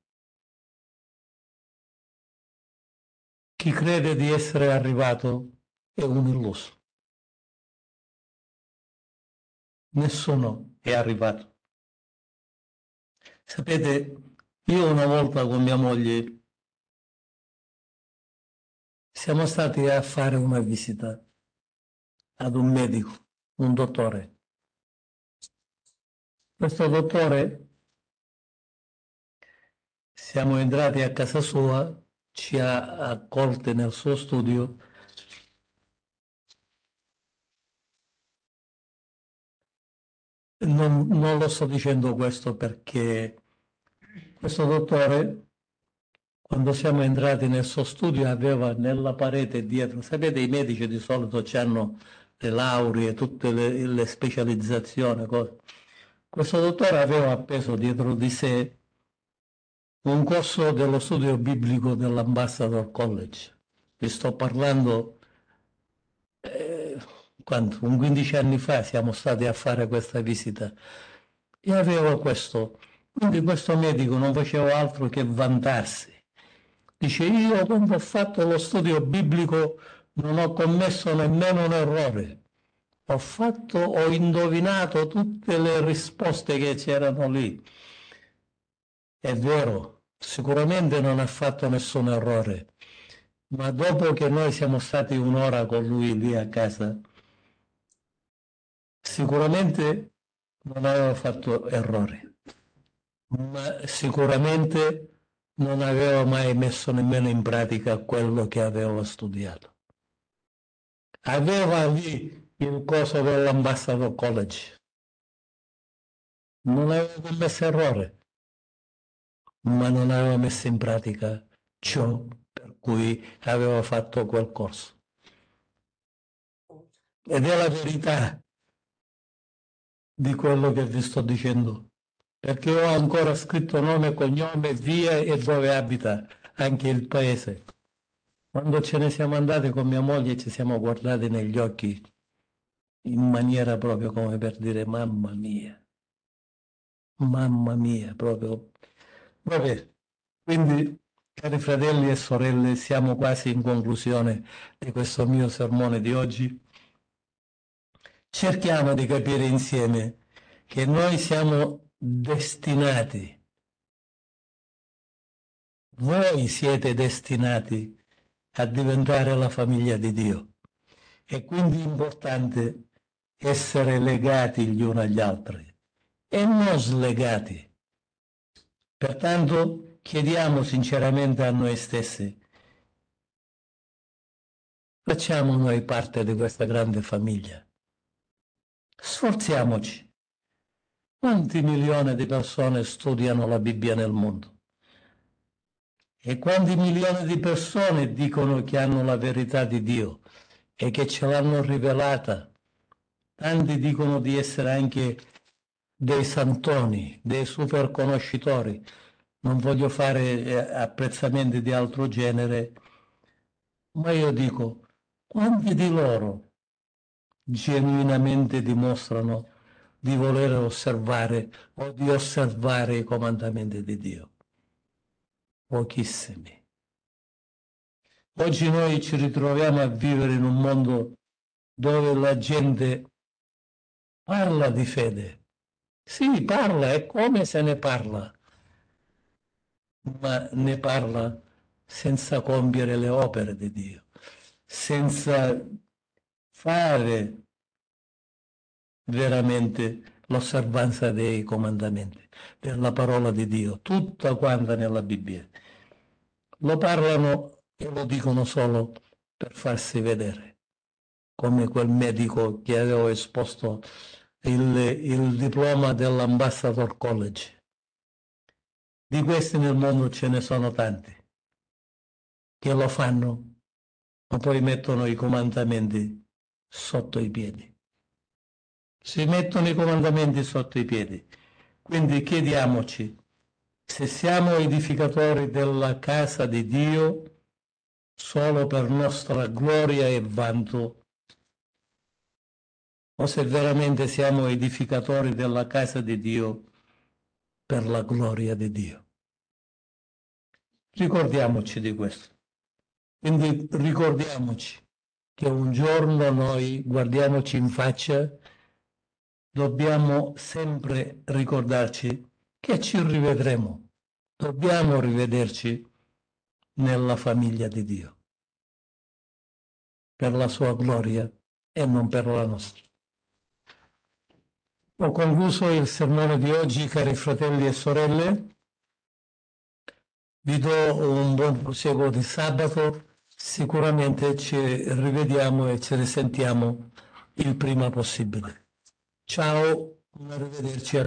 Chi crede di essere arrivato è un illuso. Nessuno è arrivato. Sapete, io una volta con mia moglie siamo stati a fare una visita ad un medico, un dottore. Questo dottore, siamo entrati a casa sua, ci ha accolti nel suo studio. Non lo sto dicendo questo perché questo dottore, quando siamo entrati nel suo studio, aveva nella parete dietro, sapete, i medici di solito hanno le lauree, tutte le specializzazioni, cose. Questo dottore aveva appeso dietro di sé un corso dello studio biblico dell'Ambassador College. Vi sto parlando, eh, quanto? Un 15 anni fa siamo stati a fare questa visita e avevo questo. Quindi questo medico non faceva altro che vantarsi. Dice, io quando ho fatto lo studio biblico non ho commesso nemmeno un errore. Ho indovinato tutte le risposte che c'erano lì. È vero, sicuramente non ha fatto nessun errore, ma dopo che noi siamo stati un'ora con lui lì a casa, sicuramente non aveva fatto errori, ma sicuramente non aveva mai messo nemmeno in pratica quello che aveva studiato. Aveva lì il coso dell'Ambassador College, non aveva commesso errore, ma non aveva messo in pratica ciò per cui aveva fatto quel corso. Ed è la verità di quello che vi sto dicendo, perché ho ancora scritto nome, cognome, via e dove abita, anche il paese. Quando ce ne siamo andati con mia moglie ci siamo guardati negli occhi in maniera proprio come per dire mamma mia, proprio. Vabbè, quindi cari fratelli e sorelle, siamo quasi in conclusione di questo mio sermone di oggi. Cerchiamo di capire insieme che noi siamo destinati, voi siete destinati a diventare la famiglia di Dio. È quindi importante essere legati gli uni agli altri e non slegati. Pertanto chiediamo sinceramente a noi stessi, facciamo noi parte di questa grande famiglia. Sforziamoci. Quanti milioni di persone studiano la Bibbia nel mondo? E quanti milioni di persone dicono che hanno la verità di Dio e che ce l'hanno rivelata? Tanti dicono di essere anche dei santoni, dei super conoscitori. Non voglio fare apprezzamenti di altro genere, ma io dico, quanti di loro genuinamente dimostrano di voler osservare o di osservare i comandamenti di Dio? Pochissimi. Oggi noi ci ritroviamo a vivere in un mondo dove la gente parla di fede. Sì, parla, è come se ne parla, ma ne parla senza compiere le opere di Dio, senza fare veramente l'osservanza dei comandamenti, della parola di Dio, tutta quanta nella Bibbia. Lo parlano e lo dicono solo per farsi vedere, come quel medico che aveva esposto il diploma dell'Ambassador College. Di questi nel mondo ce ne sono tanti che lo fanno, ma poi mettono i comandamenti sotto i piedi. Si mettono i comandamenti sotto i piedi. Quindi chiediamoci, Se siamo edificatori della casa di Dio, solo per nostra gloria e vanto, o se veramente siamo edificatori della casa di Dio per la gloria di Dio. Ricordiamoci di questo. Quindi ricordiamoci che un giorno noi guardiamoci in faccia, dobbiamo sempre ricordarci che ci rivedremo. Dobbiamo rivederci nella famiglia di Dio, per la sua gloria e non per la nostra. Ho concluso il sermone di oggi, cari fratelli e sorelle. Vi do un buon proseguo di sabato. Sicuramente ci rivediamo e ci risentiamo il prima possibile. Ciao, arrivederci a